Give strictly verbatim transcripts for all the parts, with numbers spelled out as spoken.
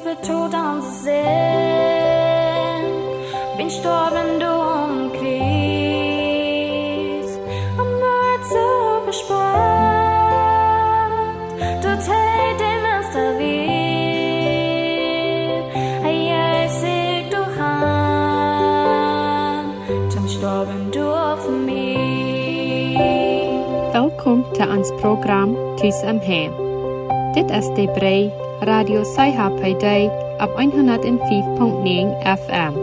betont an zu sehen. Bin gestorben, du umkreist. Am Wort so gespannt. Du tät den Meister wie. Hey, ich sieg du han. Zum gestorben, du für mich. Welkom til ons program Tus om Hem. Dit is de brei Radio Saiha Paiday op honderd og fem komma nul F M.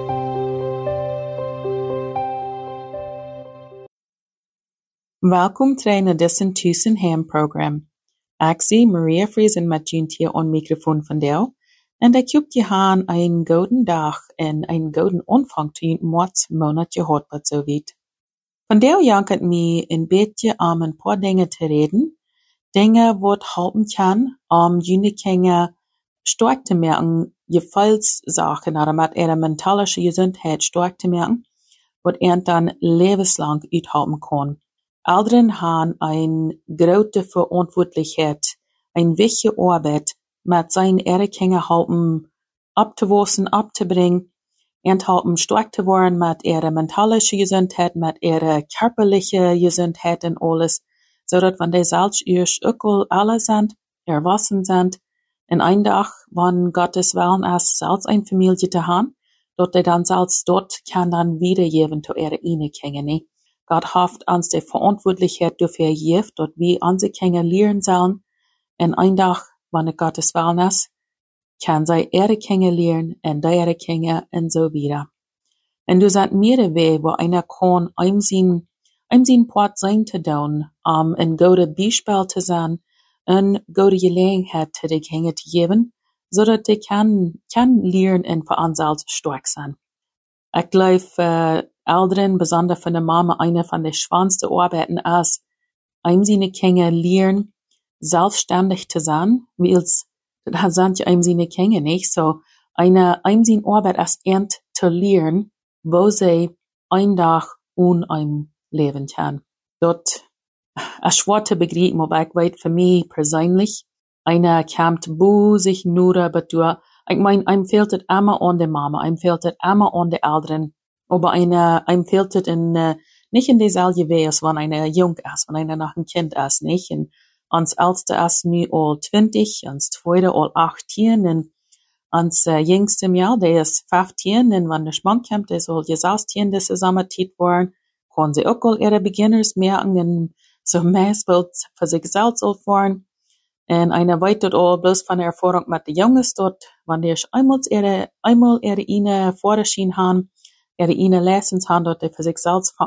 Welkom til dessen Tus om Hem program. Ik zie Maria Friesen met Juntia on microfoon vandaag en ik hoop je haan een gouden dag en een gouden ontvang te mots monat je hoort wat zo weet. Vandaag jankert me een beetje om een paar dingen te reden. Dinge wat helpen kan om jullie kinderen sterk te merken, gevoelszaken naar met ihre mentale gezondheid sterk te merken, wat er dan levenslang uithelpen kan. Ouderen haben een grote verantwoordelijkheid, een wichtige arbeid met zijn ihre kinderen helpen op te wassen, op te brengen, en helpen sterk te worden met ihre mentale gezondheid, met ihre körperliche gezondheid en alles, zodat wanneer die zelfs eerst ook al alle zijn, erwassen zijn, en een dag, wanneer Gottes willen is, zelfs een familie te hebben, dat die dan zelfs dort kan dan wiedergeven zu ihre ene kinderen. Gott hofft uns die Verantwortlichkeit dafür gibt, dass wir unsere Kinder lernen sollen, und ein Tag, wann es Gottes Willen ist, kann sie ihre Kinder lernen, und ihre Kinder, und so wieder. Und du sagst mehrere Wege, wo einer kann, einem sein, einem sein Part sein zu tun, um ein gutes Beispiel zu sein, eine gute Gelegenheit zu den Kindern zu geben, so dass die kann, kann lernen und für uns selbst stark sein. Ich glaube, äh, Eltern, besonders von der Mama, eine von den schwersten Arbeiten ist, einem seine Kinder lernen, selbstständig zu sein, weil es, das sind ja einem seine Kinder nicht, so, eine, einem seine Arbeit ist erst zu lernen, wo sie ein Tag ohne einem leben kann. Dort, ist schwer zu begreifen, aber ich weiß für mich persönlich, einer kommt bu sich nur betur, ich mein, einem fehlt es immer an der Mama, einem fehlt es immer an der Eltern, aber einer, einem fehlt es in, uh, nicht in dieselbe Weise, wenn einer jung ist, wenn einer noch ein Kind ist, nicht? Und uns Älteste ist nu all zwanzig, uns Zweite all achtzehn, und uns uh, jüngste Jahr, der ist fünfzehn, und wenn der Schmann kommt, der soll ja sechzehn, das zusammengetan worden, können sie auch all ihre Beginners merken, und so meistens für sich selbst fahren. Und einer weiß dort all bloß von der Erfahrung mit den Jungs dort, wenn die einmal ihre, einmal ihre eine Vorderschien haben, ihre eine Lessons haben, dort die für sich selbst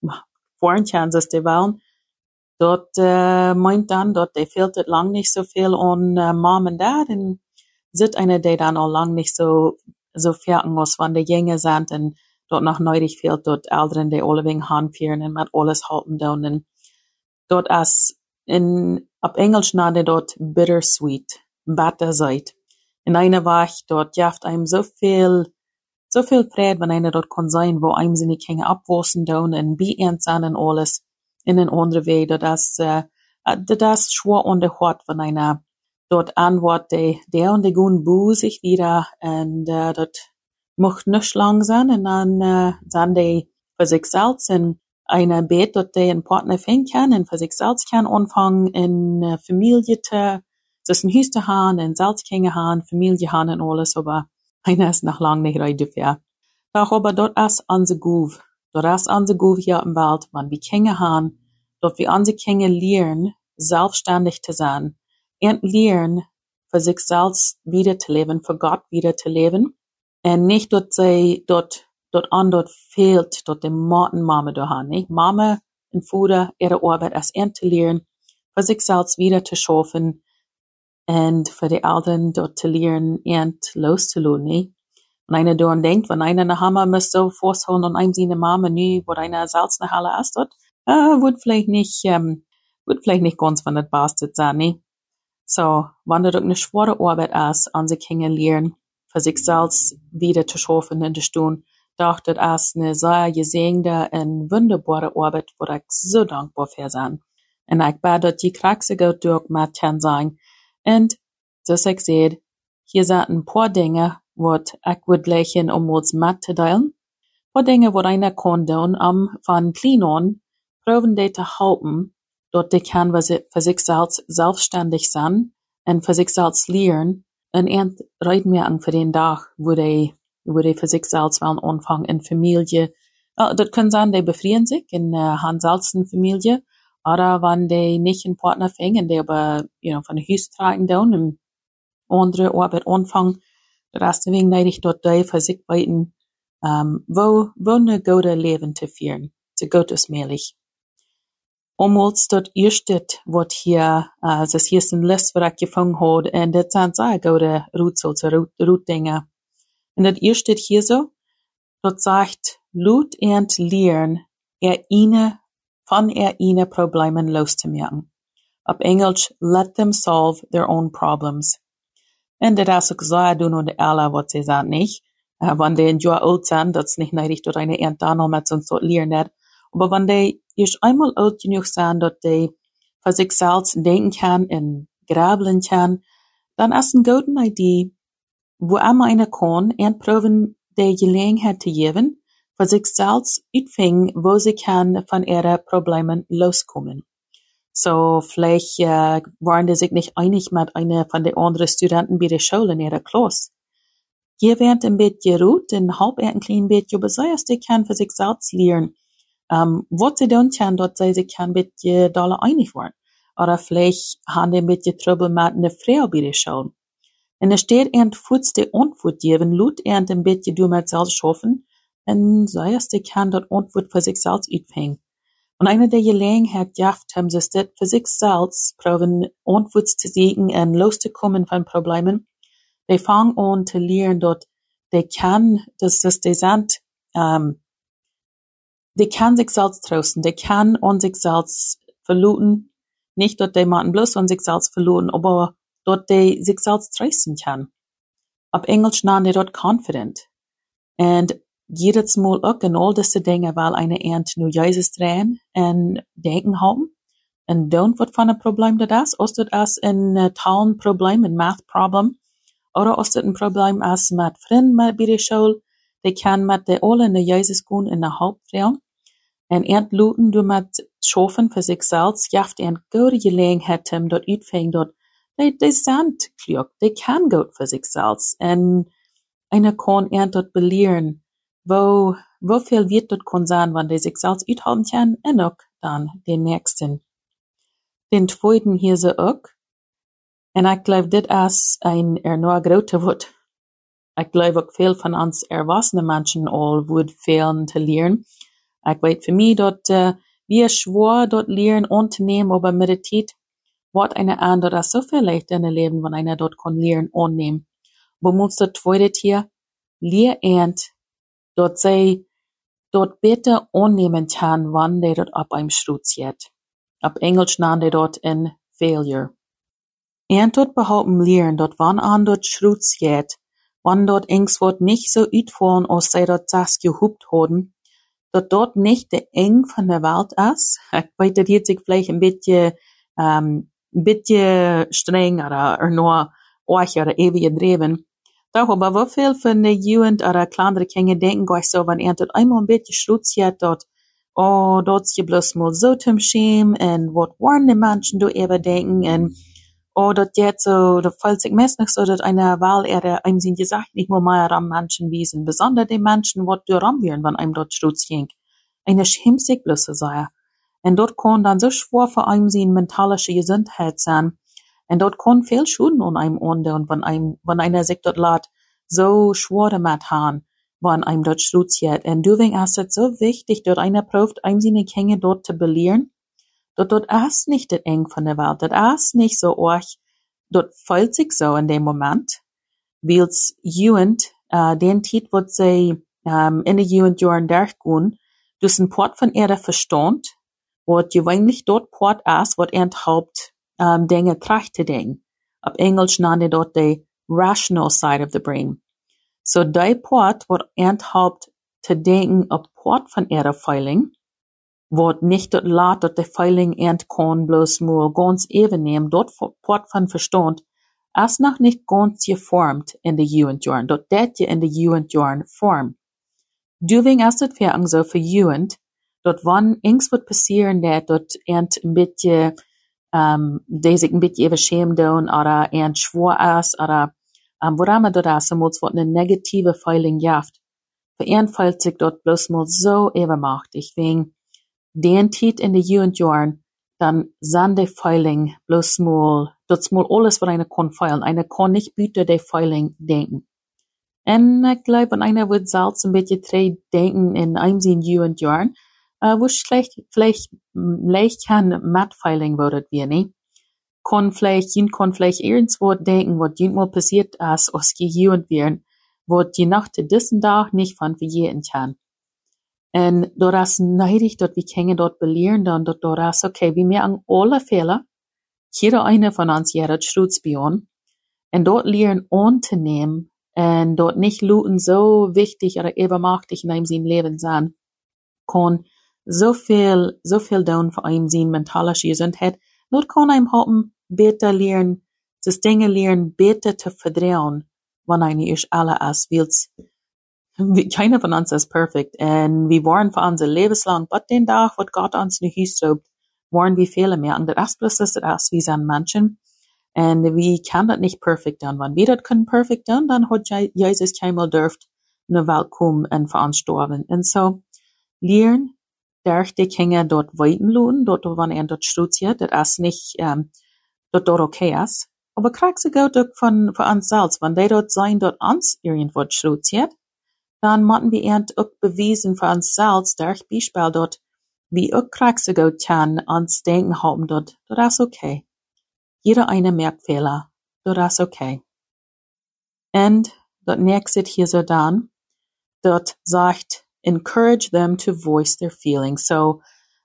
fahren können, dass die wollen. Dort, äh, meint dann, dort, die fehlt es lang nicht so viel an äh, Mom und Dad, und sind einer, die dann auch lang nicht so, so fertig muss, wenn die Jünger sind, und dort noch nötig fehlt, dort Eltern, die alle wegen handführen und mit alles halten tun, und dort ist in, ab Englisch nannte dort bittersweet, bittersweet. In einer Woche dort jaft einem so viel, so viel Freude, wenn einer dort kann sein, wo einem seine Kinder abwassen tun und beernt sein und alles, in ein anderer Weg, das, äh, das schwer und der Hort, wenn einer dort antwortet, der und der guten Bu sich wieder, und, äh, dort macht nicht lang sein, und dann, äh, sind die für sich selbst in einer Bet, dort die einen Partner finden kann, und für sich selbst kann anfangen, in äh, Familie zu, das ein Haus zu haben, in Selbstkinder haben, Familie haben und alles, aber einer ist noch lange nicht ready dafür. Doch aber dort ist unser Guf, dort ist unser Guf hier im Welt, wenn wir Kinder haben, dort wir unsere Kinder lernen, selbstständig zu sein, und lernen, für sich selbst wieder zu leben, für Gott wieder zu leben, und nicht dort sie, dort dort an dort fehlt, dort die Martin Mama da haben, nicht? Mama und Vater, ihre Arbeit als zu lernen, für sich selbst wieder zu schaffen, und für die Eltern dort zu lernen, und loszulassen, nicht? Und einer daran denkt, wenn einer nach Hammer muss so vorholen und einem seine Mama nie, wo einer selbst nach Halle ist dort, äh, wird vielleicht nicht, ähm, wird vielleicht nicht ganz von das Beste sein, nicht? So, wenn das eine schwere Arbeit ist, unsere Kinder lernen, für sich selbst wieder zu schaffen und zu tun, doch das ist eine sehr gesegnete und wunderbare Arbeit, wo ich so dankbar für bin. Und ich bete, dass die Kraxe gut durch mit kann sein. Und, das ich sehe, hier sind ein paar Dinge, wat ich would lächeln, um uns mitzuteilen. Ein paar Dinge, wat einer kann tun, um von klein an proben die zu helfen, dort die kann für sich selbst selbstständig sein und für sich selbst lernen und ent reitmerken für den Tag, wo die, wo die für sich selbst wollen anfangen in Familie. Uh, das können sein, die befrieren sich in einer uh, selbsten Familie, oder wenn die nicht einen Partner finden, die aber, you know, von der Haus tragen tun und andere Arbeit anfangen, das ist deswegen neidig dort die für sich weiten, um, wo, wo eine gute Leben zu führen, so gut es möglich. Omals dort erste, wat hier, uh, das hier ist ein List, was ich gefunden habe, und das sind sehr gute Routsalze, Routdinge. Und das erste hier so, dort sagt, Lut und lernen, er ihnen, von er ihnen Problemen loszumerken. Auf Englisch, let them solve their own problems. Und das ist auch sehr dünn und alle, was sie sagen, nicht. Uh, wenn die ein Jahr alt sind, das ist nicht neidig, dort eine Ernte da noch mit uns dort lernen. Aber wenn die erst einmal alt genug sind, dass die für sich selbst denken kann und grabeln kann, dann ist eine gute Idee, wo immer einer kann, und proben die Gelegenheit zu geben, für sich selbst utfinden, wo sie kann von ihren Problemen loskommen. So, vielleicht äh, waren die sich nicht einig mit einer von den anderen Studenten bei der Schule in ihrer Klasse. Hier wird ein bisschen ruht, und halb ein klein bisschen, aber so, dass die kann für sich selbst lernen. Um, was sie tun kann, dort sie sich ein bisschen doller einig werden. Oder vielleicht haben die ein bisschen Trouble mit einer Frau bei der Schule. Und es steht ein Fuß die Antwort geben, Lut ein ein bisschen du mit selbst schaffen, und so dass die kann dort Antwort für sich selbst utfängen. Und eine der Gelegenheit jaft haben sie es dort für sich selbst proben, Antwort zu sehen und loszukommen von Problemen. Die fangen an zu lernen, dort, die kann, dass das die sind, um, die kann sich selbst trösten, die kann an sich selbst verluten, nicht dort die man bloß an sich selbst verluten, aber dort die sich selbst trösten kann. Auf Englisch nennen die dort confident. Und jedes Mal auch in all diese Dinge, weil eine Ernte nur Jesus drehen und denken haben, und don't was von einem Problem das ist, ist das ein tollen Problem, ein Math-Problem, oder ist das ein Problem als mit Freunden bei der Schule, die kann mit der alle in der Jesus gehen in der Hauptfrau. En ent luten du mit schaffen für sich selbst, jaft en gute Gelegenheit hem dort uitfing dort, die, die sind klug, die kann gut für sich selbst. En einer kann ent dort belehren, wo, wo viel wird dort kann sein, wenn die sich selbst uithalten kann, en auch dann den nächsten. Den zweiten hier so auch. En ich glaube, das ist ein enorm großer Wort. Ich glaube auch viel von uns erwachsenen Menschen all wird fehlen zu lernen. Ich weiß für mich, dort, äh, wie schwer dort lernen anzunehmen, aber mit der Zeit wird eine andere so viel leichter in der Leben, wenn einer dort kann lernen annehmen. Aber muss dort zweite hier lernen, dort sei, dort besser annehmen kann, wann der dort ab einem Schutz geht. Auf Englisch nennen die dort in Failure. Und dort behaupten lernen, dort wann an dort Schutz geht, wann dort irgendwas nicht so uitfallen, als sei dort das gehupt haben, dass dort nicht der eng von der Welt ist. Ich weiß, das jetzt sich vielleicht ein bisschen, ähm, ein bisschen streng oder, oder nur euch oder ewig drehen. Doch, aber wie viel von der Jugend oder kleinere Kinder denken gleich so, wenn er dort einmal ein bisschen Schutz hat, dort, oh, dort ist bloß mal so zum Schämen und was wollen die Menschen da eben denken und oh, dort jetzt so, da fällt sich meistens so, dass eine Wahl er einem sind gesagt, nicht nur mehr am Menschen wiesen, besonders die Menschen, was du ramwieren, wenn einem dort Schutz ging. Eine schämt sich bloß so sehr. Und dort kann dann so schwer für einem sein mentalische Gesundheit sein. Und dort kann viel Schulden an einem Ende und wenn einem, wenn einer sich dort lässt, so schwer damit haben, wenn einem dort Schutz hat. Und deswegen ist es so wichtig, dort einer prüft, einem seine Kinder dort zu belehren. Dort, dort ist nicht das eng von der Welt. Dort ist nicht so euch. Dort fühlt sich so in dem Moment. Weil's Jugend, äh, den Tit, wo sie, ähm, in der Jugendjahren durchgehen, durch ein Port von ihrer Verstand, wo gewöhnlich dort Port ist, wo er Haupt, ähm, Dinge tracht zu denken. Auf Englisch nennen die dort die rational side of the brain. So, die Port, wo er Haupt zu denken, auf Port von ihrer Feiling, wat nicht dort laat dat de veiling ent kon bloß nur ganz even nehmen, dort Port von Verstand, als noch nicht ganz geformt in de Jugendjahren, dort det je in de Jugendjahren form. Du wegen erst das Ferien so für Jugend, dort wann irgendwas wird passieren, der dort ent ein bisschen, ähm, die sich ein bisschen eben schämen tun, oder ent schwor ist, oder, ähm, woran man dort ist, muss wird eine negative Feiling jaft. Für ent feilt sich dort bloß mal so ebenmachtig, wegen den Tit in de Jugendjahren, dann sind die Feiling bloß mal, dort mal alles, was eine kann feilen. Eine kann nicht bitte die Feiling denken. En ik glaube, wenn einer wird selbst ein bisschen drei denken in einem seinen Jugendjahren, äh, wo schlecht, vielleicht, leicht kann Matt-Feiling würdet wir, ne? Kann vielleicht, jemand kann vielleicht irgendwo denken, was jemand passiert ist, als die Jugend wären, was je nach diesen Tag nicht von jeden kann. En dort ist neidig, dort wir können dort belehren, dann dort dort ist, okay, wir merken alle Fehler, jeder eine von uns, jeder Schrutzbion, und dort lernen anzunehmen, und dort nicht Luten so wichtig oder übermachtig in einem sein Leben sein, kann so viel, so viel tun für einem sein mentale Gesundheit. Dort kann einem helfen, besser lernen, das Dinge lernen, besser zu vertrauen, wenn eine ist alle ist, weil keiner von uns ist perfekt. Und wir waren für unser Lebenslang, aber den Tag, wo Gott uns nicht hüstert, waren wir Fehler mehr. Und das ist bloß das, das wir sind Menschen. Und wir können das nicht perfekt tun. Wenn wir das können perfekt tun, dann hat Jesus keinmal dürft in die Welt kommen und für uns sterben. Und so, lernen, durch die Kinder dort weiten lassen, dort, wenn er dort studiert, das ist nicht, ähm, dort dort okay ist. Aber kriegst du gut von, von uns selbst. Wenn die dort sein, dort uns irgendwo studiert, dann müssen wir ihnen auch beweisen für uns selbst, durch Beispiel dort, wie auch kriegst du gut kann, uns denken haben dort, das ist okay. Jeder eine merkt Fehler, das ist okay. Und dort nächste hier so dann, dort sagt, encourage them to voice their feelings. So,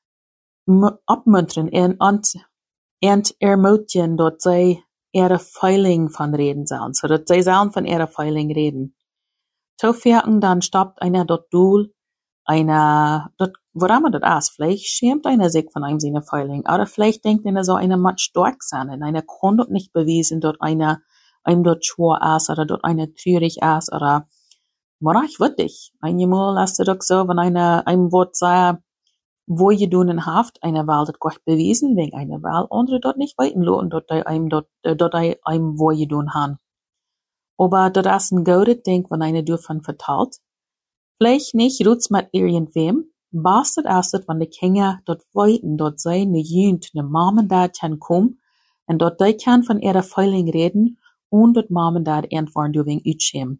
abmuntern und, und, und ermutigen, dort sei ihre Feiling von reden sollen. So, dort sei sollen von ihrer Feiling reden. So fertig, dann stoppt einer dort duhl, einer, dort, woran man das ist, vielleicht schämt einer sich von einem seiner Feiling, oder vielleicht denkt einer so, einer muss stark sein, und einer kann dort nicht beweisen, dort einer, einem dort schwor ist, oder dort einer traurig ist, oder, aber ich würde dich. Einmal ist es doch so, wenn einer, einem Wort sagt, wo je tun in Haft, einer will das gleich beweisen, wegen einer will, andere dort nicht weiten lassen, dort einem, dort, dort einem, wo je tun haben. Aber das ist ein gutes Ding, wenn einer davon vertelt. Vielleicht nicht, rutsch mit irgendwem, bastet erst, wenn die Kinder dort weiten, dort sein, eine Jünd, eine Mom und Dad kann kommen, und dort die kann von ihrer Feiling reden, und dort Mom und Dad antworten, du wegen Utschämen.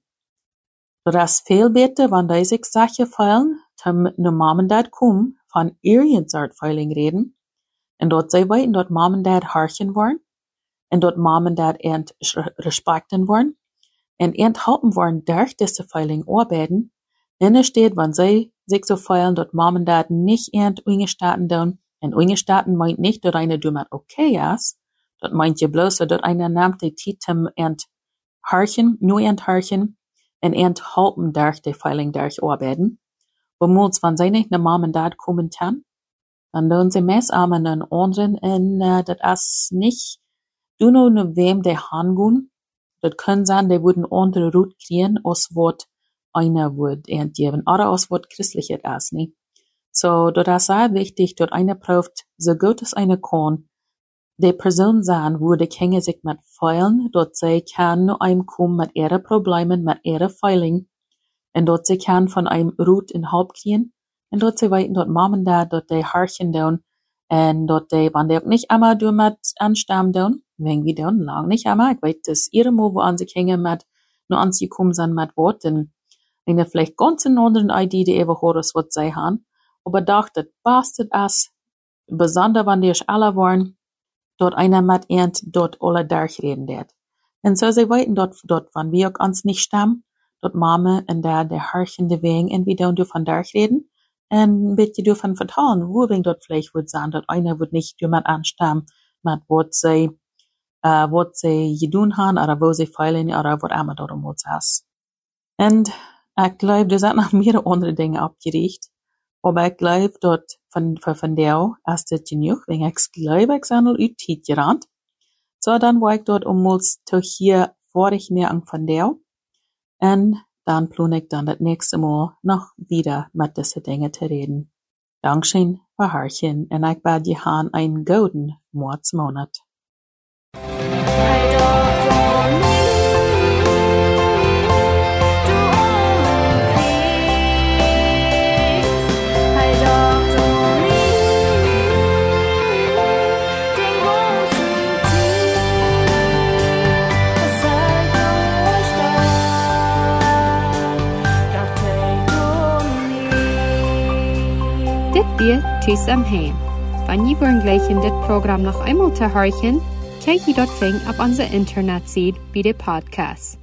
Das ist viel besser, wenn die sich Sachen feilen, zum eine Mom und Dad kommen, von irgendeiner Art Feiling reden, und dort sie weiten, dort Mom und Dad horchen wollen, und dort Mom und Dad ent respekten wollen, und enthalten wollen, durch diese Feiling arbeiten, und es steht, wenn sie sich so feilen, dort Mom und Dad nicht ent ungestaten tun, und ungestaten meint nicht, dass einer dummer okay ist, dort meint ja bloß, dass einer nimmt die Titel ent horchen, nur ent horchen, und enthalten durch die Feiling durcharbeiten. Womit, wenn sie nicht eine Mom und Dad kommen kann, dann tun sie meist an einen anderen, und uh, das ist nicht, du nur ne wem die hangehen, das können sein, die würden andere Route kriegen, als was einer wird entgeben, oder als was christliches ist, ne? So, das ist sehr wichtig, dass einer prüft, so gut es einer kann, die Person sein, wo die Kinder sich mit feilen, dort sie kann nur einem kommen mit ihren Problemen, mit ihrer Feiling, und dort sie kann von einem Rut in Halb kriegen, und dort sie weiten, dort Mom und Dad, dort die Harchen tun, und dort die, wenn die auch nicht einmal du mit anstammen tun, wegen wir tun, lang nicht einmal, ich weiß, das ihre Mal, wo an sie Kinder mit, nur an sie kommen sind mit Worten, eine vielleicht ganz eine andere Idee, die eben hören, was sie haben, aber doch, das bastet es, besonders wenn die alle waren, dort einer mit ihnen dort alle durchreden wird. Und so sie weiten dort, dort, wenn wir auch uns nicht stammen, dort Mama und Dad, der herrschende Wegen, und wir davon durchreden, und ein bisschen davon vertrauen, wo wir dort vielleicht wird sein, dort einer wird nicht jemand anstammen, mit was sie, äh, was sie getan haben, oder wo sie feilen, oder was immer dort um uns ist. Und ich glaube, da sind noch mehrere andere Dinge abgerichtet. Aber ich glaube, dort von, von, von der ist das genug, wenn ich glaube, ich sage noch, ich tiet gerannt. So, dan wou ik dort ommuls toch hier vorig meer aan van deel. En dan plan ik dan dat nächste Mal noch wieder mit diese Dinge te reden. Dankeschön, Verharchen, en ik bad je han ein golden Monatsmonat. Dit weer Tus am Heim. Wenn ihr wollen gleich in dit Programm noch einmal zu horchen, kijk je dort fing auf unser Internetseite bei der Podcast.